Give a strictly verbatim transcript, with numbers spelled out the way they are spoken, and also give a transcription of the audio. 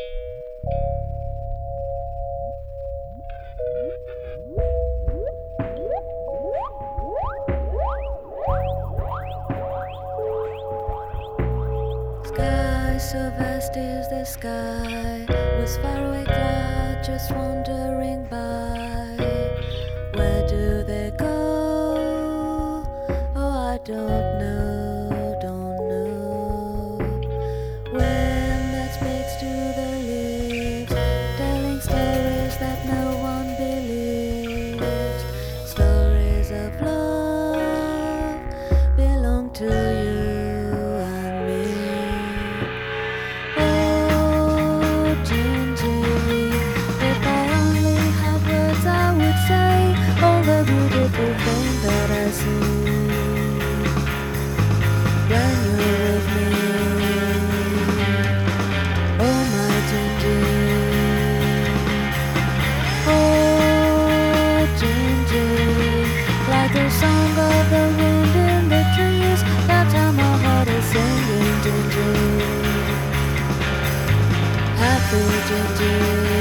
Sky so vast is the sky, with faraway clouds just wandering by. Where do they go? Oh, I don't know, don't know. Wind that speaks to the leaves, telling stories that no one believes. Stories of love belong to you. Beautiful thing that I see when you're with me, oh my Ginger, oh Ginger, like the song of the wind in the trees. That's how my heart is singing, Ginger, happy Ginger.